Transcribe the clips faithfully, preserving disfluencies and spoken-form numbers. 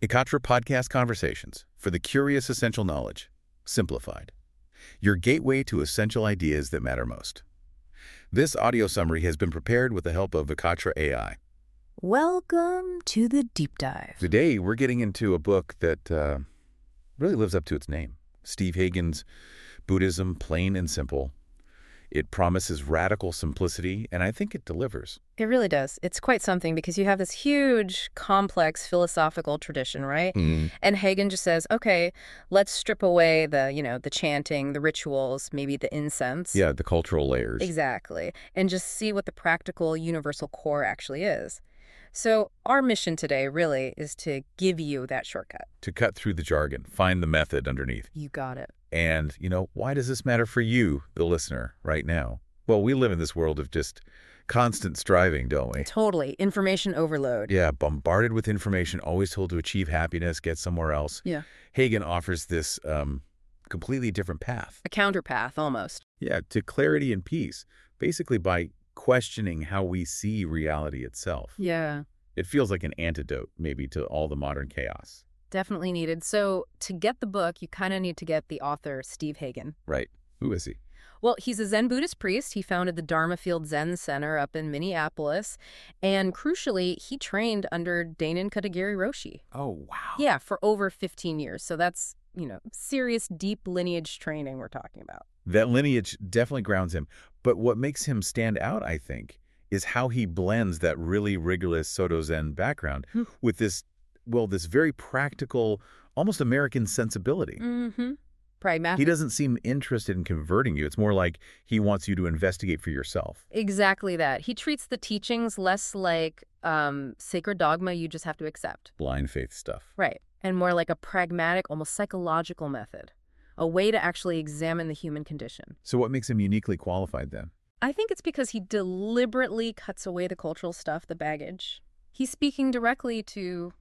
Vikatra Podcast Conversations for the Curious Essential Knowledge, simplified. Your gateway to essential ideas that matter most. This audio summary has been prepared with the help of Vikatra A I. Welcome to the deep dive. Today, we're getting into a book that uh, really lives up to its name. Steve Hagen's Buddhism, Plain and Simple. It promises radical simplicity, and I think it delivers. It really does. It's quite something because you have this huge, complex philosophical tradition, right? Mm. And Hagen just says, okay, let's strip away the, you know, the chanting, the rituals, maybe the incense. Yeah, the cultural layers. Exactly. And just see what the practical, universal core actually is. So our mission today really is to give you that shortcut. To cut through the jargon, find the method underneath. You got it. And, you know, why does this matter for you, the listener, right now? Well, we live in this world of just constant striving, don't we? Totally. Information overload. Yeah, bombarded with information, always told to achieve happiness, get somewhere else. Yeah. Hagen offers this um, completely different path. A counterpath, almost. Yeah, to clarity and peace, basically by questioning how we see reality itself. Yeah. It feels like an antidote, maybe, to all the modern chaos. Definitely needed. So to get the book, you kind of need to get the author, Steve Hagen. Right. Who is he? Well, he's a Zen Buddhist priest. He founded the Dharma Field Zen Center up in Minneapolis. And crucially, he trained under Dainin Katagiri Roshi. Oh, wow. Yeah, for over fifteen years. So that's, you know, serious, deep lineage training we're talking about. That lineage definitely grounds him. But what makes him stand out, I think, is how he blends that really rigorous Soto Zen background Hmm. with this, well, this very practical, almost American sensibility. Mm-hmm. Pragmatic. He doesn't seem interested in converting you. It's more like he wants you to investigate for yourself. Exactly that. He treats the teachings less like um, sacred dogma you just have to accept. Blind faith stuff. Right. And more like a pragmatic, almost psychological method. A way to actually examine the human condition. So what makes him uniquely qualified then? I think it's because he deliberately cuts away the cultural stuff, the baggage. He's speaking directly to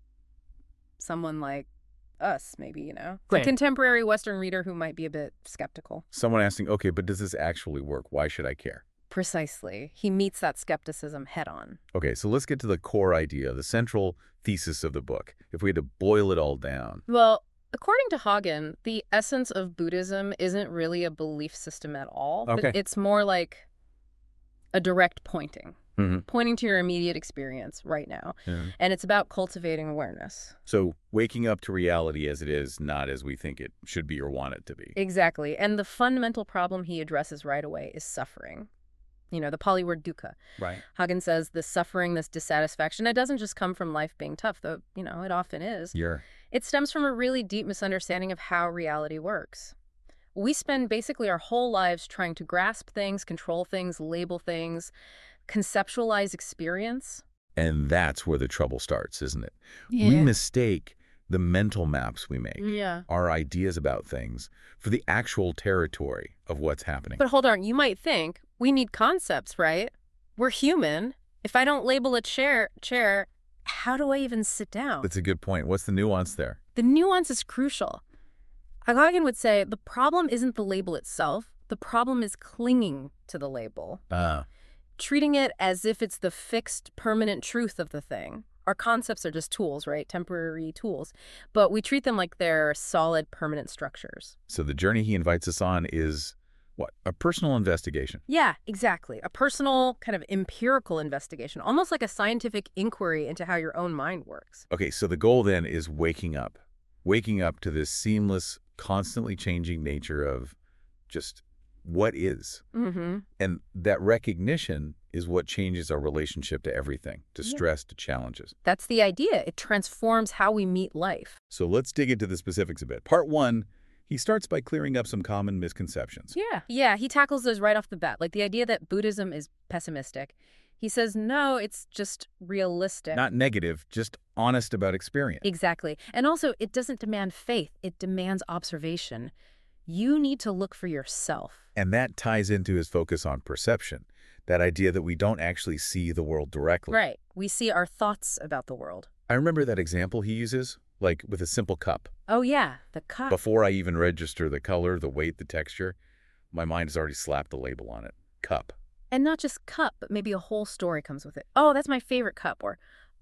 someone like us, maybe, you know? Right. A contemporary Western reader who might be a bit skeptical. Someone asking, okay, but does this actually work? Why should I care? Precisely. He meets that skepticism head on. Okay, so let's get to the core idea, the central thesis of the book, if we had to boil it all down. Well, according to Hagen, the essence of Buddhism isn't really a belief system at all. Okay. But it's more like a direct pointing. Mm-hmm. Pointing to your immediate experience right now. Yeah. And it's about cultivating awareness. So waking up to reality as it is, not as we think it should be or want it to be. Exactly. And the fundamental problem he addresses right away is suffering. You know, the Pali word dukkha. Right. Hagen says the suffering, this dissatisfaction, it doesn't just come from life being tough, though, you know, it often is. Yeah. It stems from a really deep misunderstanding of how reality works. We spend basically our whole lives trying to grasp things, control things, label things, conceptualize experience. And that's where the trouble starts, isn't it? Yeah. We mistake the mental maps we make, Yeah. our ideas about things, for the actual territory of what's happening. But hold on, you might think we need concepts, right? We're human. If I don't label a chair, chair, how do I even sit down? That's a good point. What's the nuance there? The nuance is crucial. Hagen would say the problem isn't the label itself. The problem is clinging to the label. Ah. Treating it as if it's the fixed, permanent truth of the thing. Our concepts are just tools, right? Temporary tools. But we treat them like they're solid, permanent structures. So the journey he invites us on is, what, a personal investigation? Yeah, exactly. A personal, kind of empirical investigation, almost like a scientific inquiry into how your own mind works. Okay, so the goal then is waking up. Waking up to this seamless, constantly changing nature of just what is. Mm-hmm. And that recognition is what changes our relationship to everything, to Yeah. stress, to challenges. That's the idea. It transforms how we meet life. So let's dig into the specifics a bit. Part one, he starts by clearing up some common misconceptions. Yeah. Yeah, he tackles those right off the bat, like the idea that Buddhism is pessimistic. He says, no, it's just realistic. Not negative, just honest about experience. Exactly. And also, it doesn't demand faith. It demands observation. You need to look for yourself. And that ties into his focus on perception, that idea that we don't actually see the world directly. Right. We see our thoughts about the world. I remember that example he uses, like with a simple cup. Oh, yeah, the cup. Before I even register the color, the weight, the texture, my mind has already slapped the label on it. Cup. And not just cup, but maybe a whole story comes with it. Oh, that's my favorite cup. Or,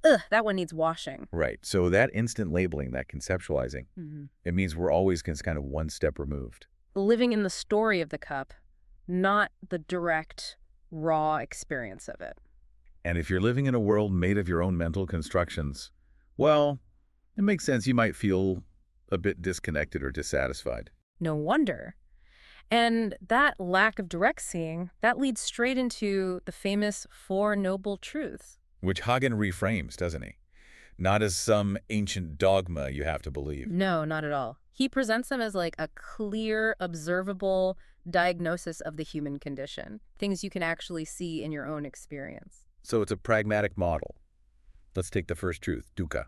ugh, that one needs washing. Right. So that instant labeling, that conceptualizing, Mm-hmm. it means we're always kind of one step removed. Living in the story of the cup, not the direct, raw experience of it. And if you're living in a world made of your own mental constructions, well, it makes sense you might feel a bit disconnected or dissatisfied. No wonder. And that lack of direct seeing, that leads straight into the famous Four Noble Truths. Which Hagen reframes, doesn't he? Not as some ancient dogma you have to believe. No, not at all. He presents them as like a clear, observable diagnosis of the human condition, things you can actually see in your own experience. So it's a pragmatic model. Let's take the first truth, dukkha,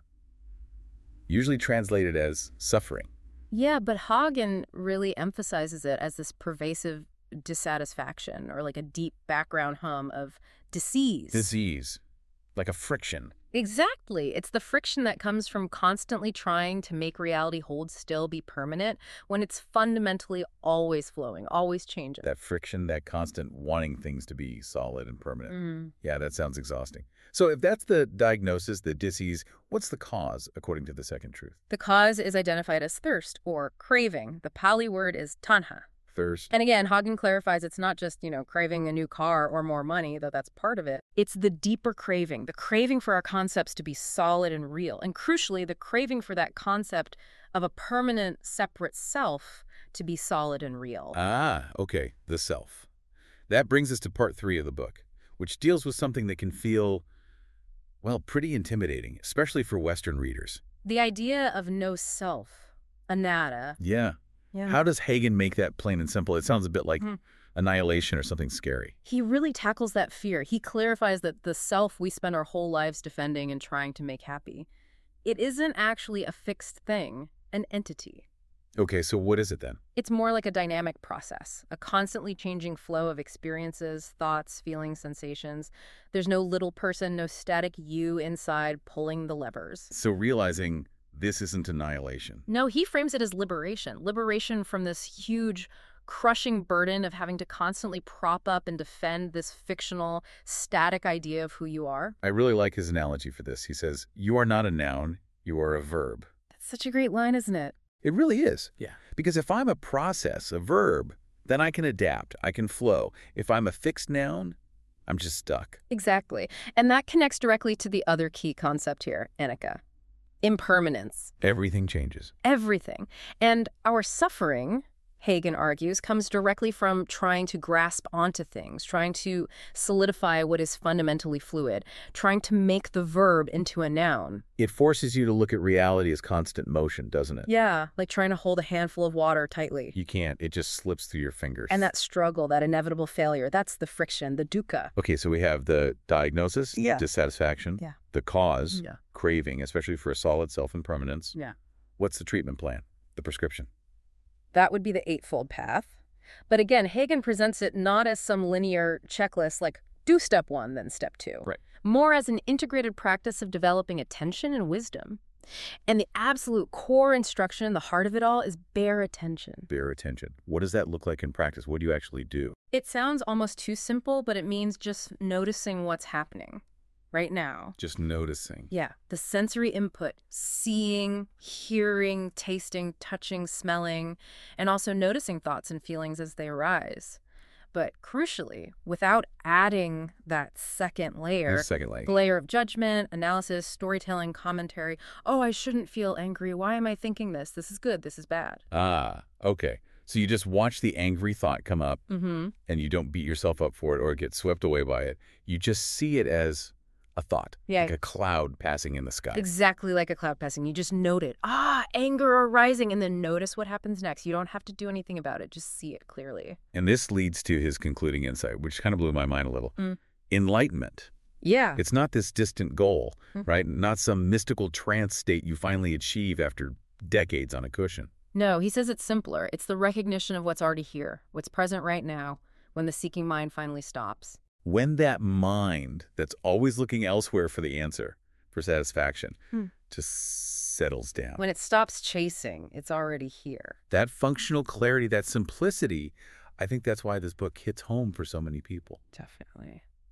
usually translated as suffering. Yeah, but Hagen really emphasizes it as this pervasive dissatisfaction or like a deep background hum of disease. Disease, like a friction. Exactly. It's the friction that comes from constantly trying to make reality hold still, be permanent, when it's fundamentally always flowing, always changing. That friction, that constant wanting things to be solid and permanent. Mm. Yeah, that sounds exhausting. So if that's the diagnosis, the disease, what's the cause, according to the second truth? The cause is identified as thirst or craving. The Pali word is tanha. Thirst. And again, Hagen clarifies it's not just, you know, craving a new car or more money, though that's part of it. It's the deeper craving, the craving for our concepts to be solid and real. And crucially, the craving for that concept of a permanent, separate self to be solid and real. Ah, okay, the self. That brings us to part three of the book, which deals with something that can feel, well, pretty intimidating, especially for Western readers. The idea of no self, anatta. Yeah. Yeah. How does Hagen make that plain and simple? It sounds a bit like Hmm. annihilation or something scary. He really tackles that fear. He clarifies that the self we spend our whole lives defending and trying to make happy, it isn't actually a fixed thing, an entity. Okay, so what is it then? It's more like a dynamic process, a constantly changing flow of experiences, thoughts, feelings, sensations. There's no little person, no static you inside pulling the levers. So realizing this isn't annihilation. No, he frames it as liberation. Liberation from this huge, crushing burden of having to constantly prop up and defend this fictional, static idea of who you are. I really like his analogy for this. He says, you are not a noun, you are a verb. That's such a great line, isn't it? It really is. Yeah. Because if I'm a process, a verb, then I can adapt, I can flow. If I'm a fixed noun, I'm just stuck. Exactly. And that connects directly to the other key concept here, anicca. Impermanence. Everything changes. Everything. And our suffering, Hagen argues, comes directly from trying to grasp onto things, trying to solidify what is fundamentally fluid, trying to make the verb into a noun. It forces you to look at reality as constant motion, doesn't it? Yeah, like trying to hold a handful of water tightly. You can't. It just slips through your fingers. And that struggle, that inevitable failure, that's the friction, the dukkha. Okay, so we have the diagnosis, Yeah. dissatisfaction, Yeah. the cause, Yeah. craving, especially for a solid self-impermanence. Yeah. What's the treatment plan, the prescription? That would be the Eightfold Path. But again, Hagen presents it not as some linear checklist like do step one, then step two. Right. More as an integrated practice of developing attention and wisdom. And the absolute core instruction, the heart of it all, is bear attention. Bear attention. What does that look like in practice? What do you actually do? It sounds almost too simple, but it means just noticing what's happening right now. Just noticing. Yeah, the sensory input, seeing, hearing, tasting, touching, smelling, and also noticing thoughts and feelings as they arise. But crucially, without adding that second layer, The second leg. the layer of judgment, analysis, storytelling, commentary. Oh, I shouldn't feel angry. Why am I thinking this? This is good. This is bad. Ah, okay. So you just watch the angry thought come up, Mm-hmm. and you don't beat yourself up for it or get swept away by it. You just see it as a thought, Yeah. like a cloud passing in the sky. Exactly like a cloud passing. You just note it. Ah, anger arising, and then notice what happens next. You don't have to do anything about it. Just see it clearly. And this leads to his concluding insight, which kind of blew my mind a little. Mm. Enlightenment. Yeah. It's not this distant goal, Mhm. right? Not some mystical trance state you finally achieve after decades on a cushion. No, he says it's simpler. It's the recognition of what's already here, what's present right now, when the seeking mind finally stops. When that mind that's always looking elsewhere for the answer, for satisfaction, Hmm. just settles down. When it stops chasing, it's already here. That functional clarity, that simplicity, I think that's why this book hits home for so many people. Definitely.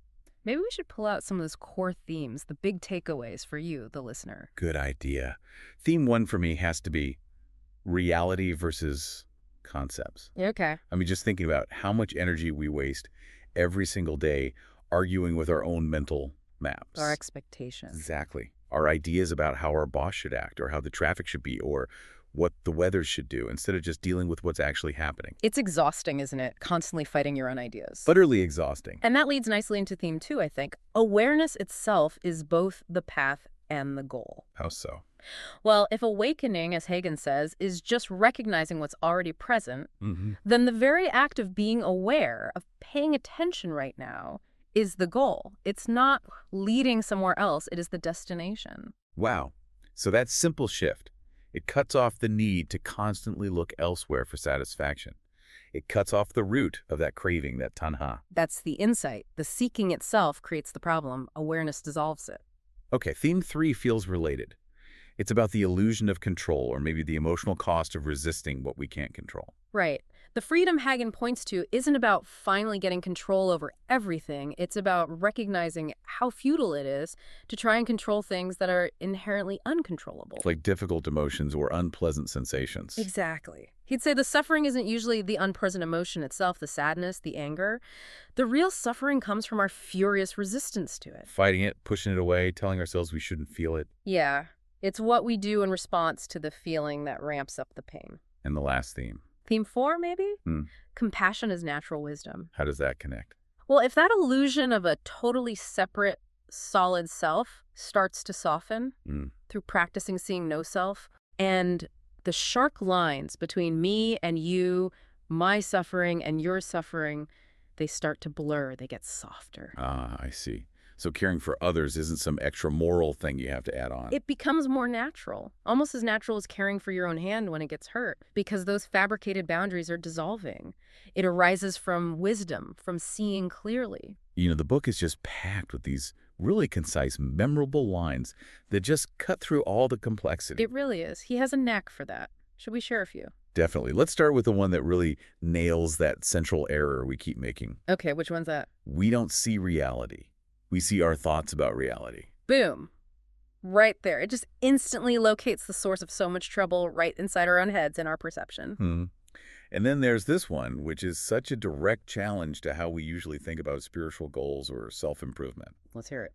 Maybe we should pull out some of those core themes, the big takeaways for you, the listener. Good idea. Theme one for me has to be reality versus concepts. Okay. I mean, just thinking about how much energy we waste every single day arguing with our own mental maps. Our expectations. Exactly. Our ideas about how our boss should act or how the traffic should be or what the weather should do instead of just dealing with what's actually happening. It's exhausting, isn't it? Constantly fighting your own ideas. Utterly exhausting. And that leads nicely into theme two, I think. Awareness itself is both the path and the goal. How so? Well, if awakening, as Hagen says, is just recognizing what's already present, Mm-hmm. then the very act of being aware, of paying attention right now, is the goal. It's not leading somewhere else. It is the destination. Wow. So that simple shift, it cuts off the need to constantly look elsewhere for satisfaction. It cuts off the root of that craving, that tanha. That's the insight. The seeking itself creates the problem. Awareness dissolves it. Okay, theme three feels related. It's about the illusion of control or maybe the emotional cost of resisting what we can't control. Right. The freedom Hagen points to isn't about finally getting control over everything. It's about recognizing how futile it is to try and control things that are inherently uncontrollable. Like difficult emotions or unpleasant sensations. Exactly. He'd say the suffering isn't usually the unpleasant emotion itself, the sadness, the anger. The real suffering comes from our furious resistance to it. Fighting it, pushing it away, telling ourselves we shouldn't feel it. Yeah. It's what we do in response to the feeling that ramps up the pain. And the last theme. Theme four, maybe? Hmm. Compassion is natural wisdom. How does that connect? Well, if that illusion of a totally separate, solid self starts to soften Mm. through practicing seeing no self, and the sharp lines between me and you, my suffering and your suffering, they start to blur, they get softer. Ah, I see. So caring for others isn't some extra moral thing you have to add on. It becomes more natural, almost as natural as caring for your own hand when it gets hurt, because those fabricated boundaries are dissolving. It arises from wisdom, from seeing clearly. You know, the book is just packed with these really concise, memorable lines that just cut through all the complexity. It really is. He has a knack for that. Should we share a few? Definitely. Let's start with the one that really nails that central error we keep making. Okay, which one's that? We don't see reality. We see our thoughts about reality. Boom. Right there. It just instantly locates the source of so much trouble right inside our own heads and our perception. Hmm. And then there's this one, which is such a direct challenge to how we usually think about spiritual goals or self-improvement. Let's hear it.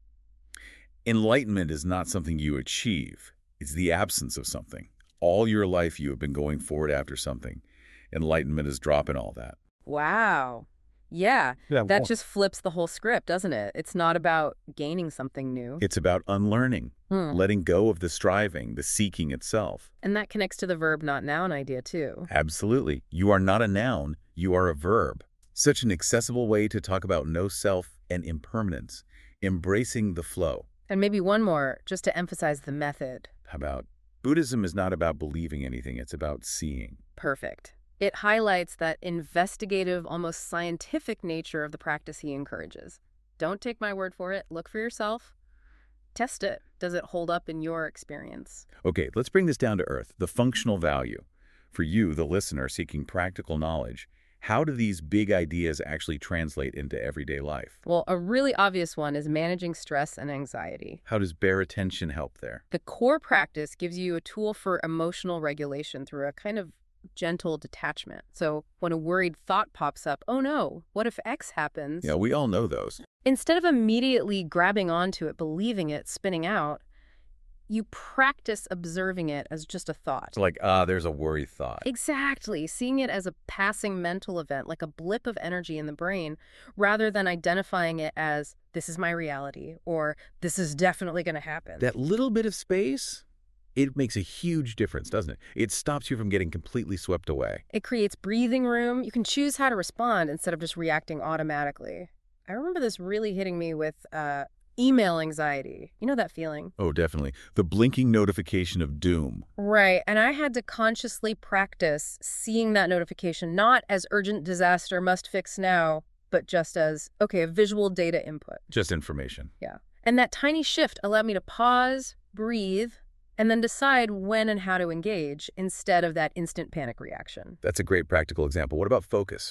Enlightenment is not something you achieve. It's the absence of something. All your life you have been going forward after something. Enlightenment is dropping all that. Wow. Yeah, Yeah, that well- just flips the whole script, doesn't it? It's not about gaining something new. It's about unlearning, Hmm. letting go of the striving, the seeking itself. And that connects to the verb not noun idea, too. Absolutely. You are not a noun, you are a verb. Such an accessible way to talk about no self and impermanence, embracing the flow. And maybe one more, just to emphasize the method. How about Buddhism is not about believing anything, it's about seeing. Perfect. It highlights that investigative, almost scientific nature of the practice he encourages. Don't take my word for it. Look for yourself. Test it. Does it hold up in your experience? Okay, let's bring this down to earth, the functional value. For you, the listener seeking practical knowledge, how do these big ideas actually translate into everyday life? Well, a really obvious one is managing stress and anxiety. How does bare attention help there? The core practice gives you a tool for emotional regulation through a kind of gentle detachment. So when a worried thought pops up, oh no, what if X happens? Yeah, we all know those. Instead of immediately grabbing onto it, believing it, spinning out, you practice observing it as just a thought. It's like, ah, there's a worry thought. Exactly. Seeing it as a passing mental event, like a blip of energy in the brain, rather than identifying it as, this is my reality, or this is definitely going to happen. That little bit of space, it makes a huge difference, doesn't it? It stops you from getting completely swept away. It creates breathing room. You can choose how to respond instead of just reacting automatically. I remember this really hitting me with uh, email anxiety. You know that feeling? Oh, definitely. The blinking notification of doom. Right. And I had to consciously practice seeing that notification not as urgent disaster must fix now, but just as, okay, a visual data input. Just information. Yeah. And that tiny shift allowed me to pause, breathe, and then decide when and how to engage instead of that instant panic reaction. That's a great practical example. What about focus?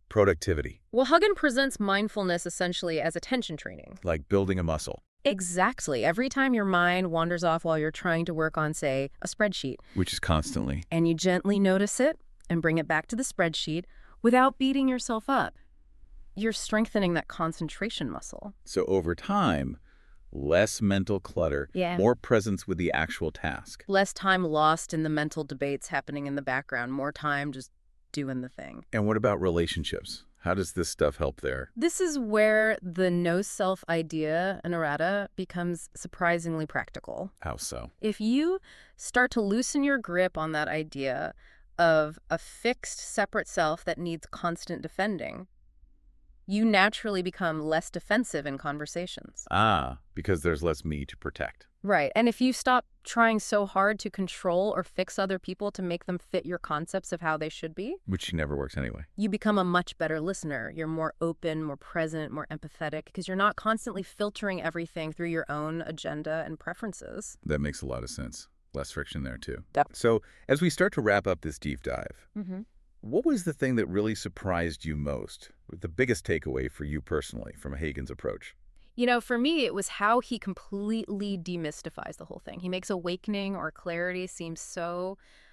Productivity, Well, Huggin presents mindfulness essentially as attention training. like building a muscle, Exactly. Every time your mind wanders off while you're trying to work on, say, a spreadsheet, which is constantly. and you gently notice it and bring it back to the spreadsheet without beating yourself up, you're strengthening that concentration muscle. So over time, less mental clutter, Yeah. more presence with the actual task. Less time lost in the mental debates happening in the background, more time just doing the thing. And what about relationships? How does this stuff help there? This is where the no-self idea, Anurata, becomes surprisingly practical. How so? If you start to loosen your grip on that idea of a fixed, separate self that needs constant defending, you naturally become less defensive in conversations. Ah, because there's less me to protect. Right. And if you stop trying so hard to control or fix other people to make them fit your concepts of how they should be, Which never works anyway. you become a much better listener. You're more open, more present, more empathetic, because you're not constantly filtering everything through your own agenda and preferences. That makes a lot of sense. Less friction there, too. Def- So as we start to wrap up this deep dive, Mm-hmm. what was the thing that really surprised you most? The biggest takeaway for you personally from Hagen's approach? You know, for me, it was how he completely demystifies the whole thing. He makes awakening or clarity seem so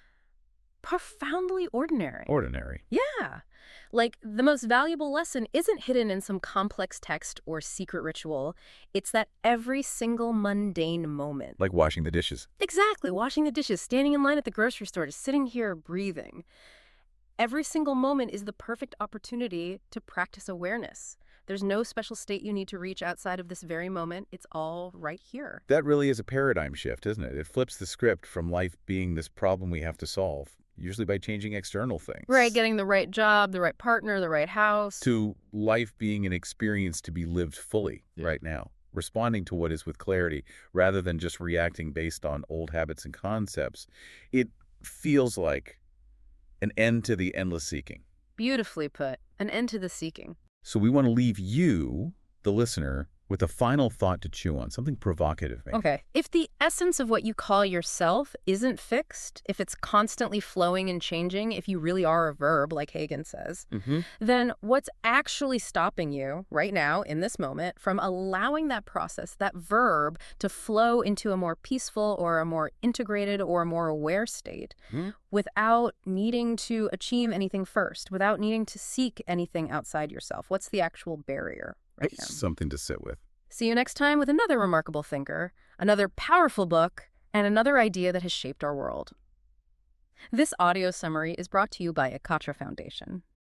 profoundly ordinary. Ordinary. Yeah. Like, the most valuable lesson isn't hidden in some complex text or secret ritual. It's that every single mundane moment. Like washing the dishes. Exactly. Washing the dishes, standing in line at the grocery store, just sitting here breathing. Every single moment is the perfect opportunity to practice awareness. There's no special state you need to reach outside of this very moment. It's all right here. That really is a paradigm shift, isn't it? It flips the script from life being this problem we have to solve, usually by changing external things. Right, getting the right job, the right partner, the right house. To life being an experience to be lived fully Yeah. right now, responding to what is with clarity rather than just reacting based on old habits and concepts. It feels like an end to the endless seeking. Beautifully put. An end to the seeking. So we want to leave you, the listener, with a final thought to chew on, something provocative, maybe. Okay. If the essence of what you call yourself isn't fixed, if it's constantly flowing and changing, if you really are a verb, like Hagen says, Mm-hmm. then what's actually stopping you right now in this moment from allowing that process, that verb, to flow into a more peaceful or a more integrated or a more aware state Hmm. without needing to achieve anything first, without needing to seek anything outside yourself? What's the actual barrier right now? Something to sit with. See you next time with another remarkable thinker, another powerful book, and another idea that has shaped our world. This audio summary is brought to you by Akatra Foundation.